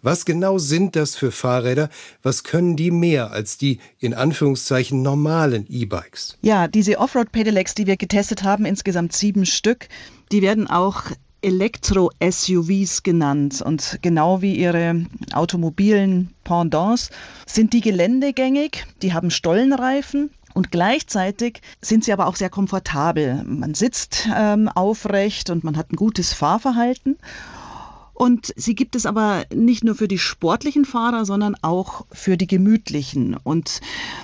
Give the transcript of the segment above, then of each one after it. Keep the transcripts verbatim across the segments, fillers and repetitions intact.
Was genau sind das für Fahrräder? Was können die mehr als die in Anführungszeichen normalen E-Bikes? Ja, diese Offroad-Pedelecs, die wir getestet haben, insgesamt sieben Stück, die werden auch Elektro-S U Vs genannt. Und genau wie ihre automobilen Pendants sind die geländegängig, die haben Stollenreifen. Und gleichzeitig sind sie aber auch sehr komfortabel. Man sitzt ähm, aufrecht und man hat ein gutes Fahrverhalten. Und sie gibt es aber nicht nur für die sportlichen Fahrer, sondern auch für die gemütlichen. Und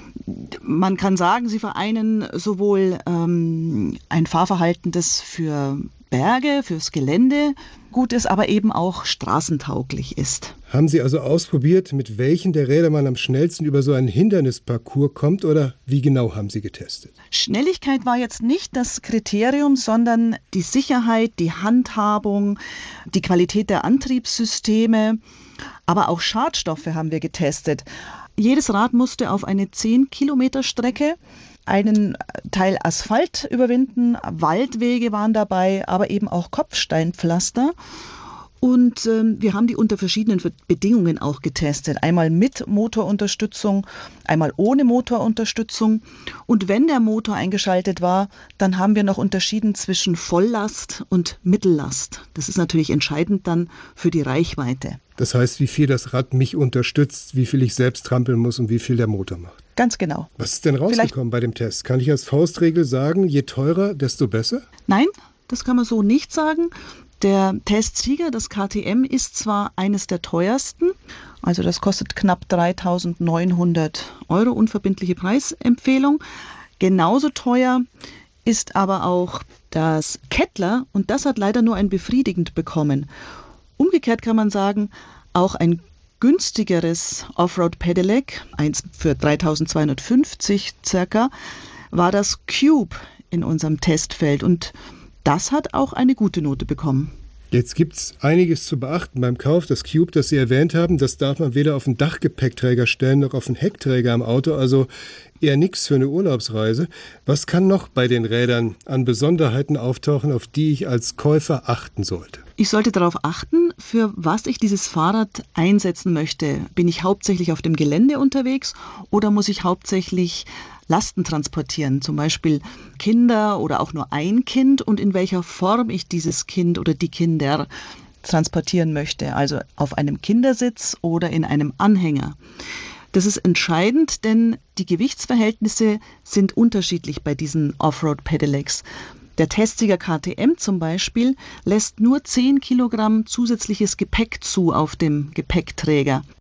man kann sagen, sie vereinen sowohl ähm, ein Fahrverhalten, das für Berge, fürs Gelände gut ist, aber eben auch straßentauglich ist. Haben Sie also ausprobiert, mit welchen der Räder man am schnellsten über so einen Hindernisparcours kommt, oder wie genau haben Sie getestet? Schnelligkeit war jetzt nicht das Kriterium, sondern die Sicherheit, die Handhabung, die Qualität der Antriebssysteme, aber auch Schadstoffe haben wir getestet. Jedes Rad musste auf eine zehn Kilometer Strecke einen Teil Asphalt überwinden, Waldwege waren dabei, aber eben auch Kopfsteinpflaster. Und ähm, wir haben die unter verschiedenen Bedingungen auch getestet. Einmal mit Motorunterstützung, einmal ohne Motorunterstützung. Und wenn der Motor eingeschaltet war, dann haben wir noch unterschieden zwischen Volllast und Mittellast. Das ist natürlich entscheidend dann für die Reichweite. Das heißt, wie viel das Rad mich unterstützt, wie viel ich selbst trampeln muss und wie viel der Motor macht. Ganz genau. Was ist denn rausgekommen Vielleicht bei dem Test? Kann ich als Faustregel sagen, je teurer, desto besser? Nein, das kann man so nicht sagen. Der Testsieger, das K T M, ist zwar eines der teuersten, also das kostet knapp dreitausendneunhundert Euro, unverbindliche Preisempfehlung. Genauso teuer ist aber auch das Kettler und das hat leider nur ein befriedigend bekommen. Umgekehrt kann man sagen, auch ein günstigeres Offroad-Pedelec, eins für dreitausendzweihundertfünfzig circa, war das Cube in unserem Testfeld und das hat auch eine gute Note bekommen. Jetzt gibt es einiges zu beachten beim Kauf. Das Cube, das Sie erwähnt haben, das darf man weder auf den Dachgepäckträger stellen noch auf den Heckträger im Auto, also eher nichts für eine Urlaubsreise. Was kann noch bei den Rädern an Besonderheiten auftauchen, auf die ich als Käufer achten sollte? Ich sollte darauf achten, für was ich dieses Fahrrad einsetzen möchte. Bin ich hauptsächlich auf dem Gelände unterwegs oder muss ich hauptsächlich Lasten transportieren, zum Beispiel Kinder oder auch nur ein Kind und in welcher Form ich dieses Kind oder die Kinder transportieren möchte, also auf einem Kindersitz oder in einem Anhänger. Das ist entscheidend, denn die Gewichtsverhältnisse sind unterschiedlich bei diesen Offroad-Pedelecs. Der Testsieger K T M zum Beispiel lässt nur zehn Kilogramm zusätzliches Gepäck zu auf dem Gepäckträger.